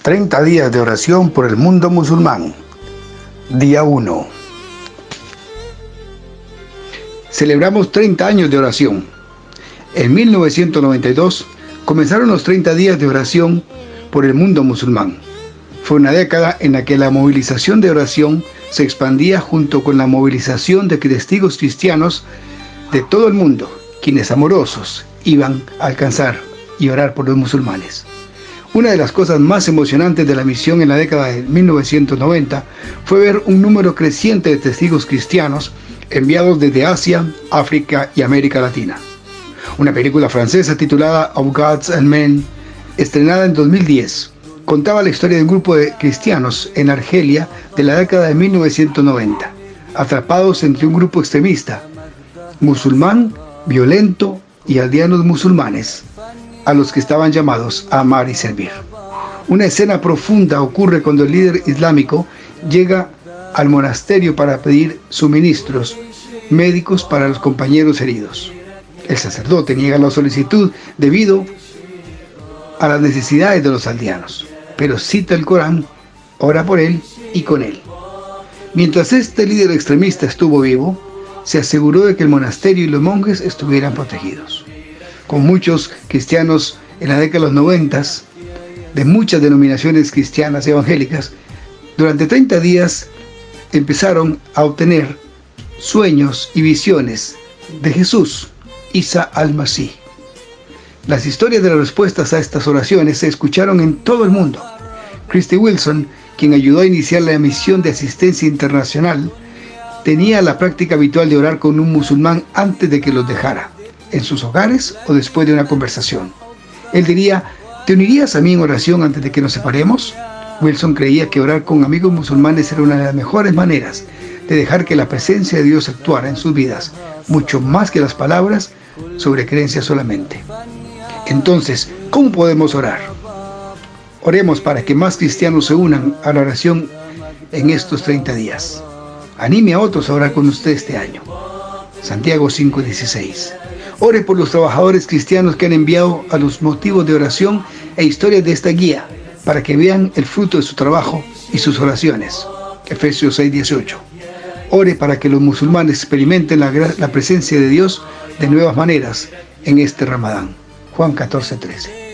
30 días de oración por el mundo musulmán. Día 1. Celebramos 30 años de oración. En 1992 comenzaron los 30 días de oración por el mundo musulmán. Fue una década en la que la movilización de oración se expandía junto con la movilización de testigos cristianos de todo el mundo, quienes amorosos iban a alcanzar y orar por los musulmanes. Una de las cosas más emocionantes de la misión en la década de 1990 fue ver un número creciente de testigos cristianos enviados desde Asia, África y América Latina. Una película francesa titulada Of Gods and Men, estrenada en 2010, contaba la historia de un grupo de cristianos en Argelia de la década de 1990, atrapados entre un grupo extremista, musulmán, violento y aldeanos musulmanes, a los que estaban llamados a amar y servir. Una escena profunda ocurre cuando el líder islámico llega al monasterio para pedir suministros médicos para los compañeros heridos. El sacerdote niega la solicitud debido a las necesidades de los aldeanos, pero cita el Corán, ora por él y con él. Mientras este líder extremista estuvo vivo, se aseguró de que el monasterio y los monjes estuvieran protegidos. Con muchos cristianos en la década de los 90, de muchas denominaciones cristianas y evangélicas, durante 30 días empezaron a obtener sueños y visiones de Jesús, Isa al-Masih. Las historias de las respuestas a estas oraciones se escucharon en todo el mundo. Christy Wilson, quien ayudó a iniciar la misión de asistencia internacional, tenía la práctica habitual de orar con un musulmán antes de que los dejara, en sus hogares o después de una conversación. Él diría: ¿te unirías a mí en oración antes de que nos separemos? Wilson creía que orar con amigos musulmanes era una de las mejores maneras de dejar que la presencia de Dios actuara en sus vidas, mucho más que las palabras sobre creencias solamente. Entonces, ¿cómo podemos orar? Oremos para que más cristianos se unan a la oración en estos 30 días. Anime a otros a orar con usted este año. Santiago 5:16. Ore por los trabajadores cristianos que han enviado a los motivos de oración e historias de esta guía, para que vean el fruto de su trabajo y sus oraciones. Efesios 6:18. Ore para que los musulmanes experimenten la presencia de Dios de nuevas maneras en este Ramadán. Juan 14:13.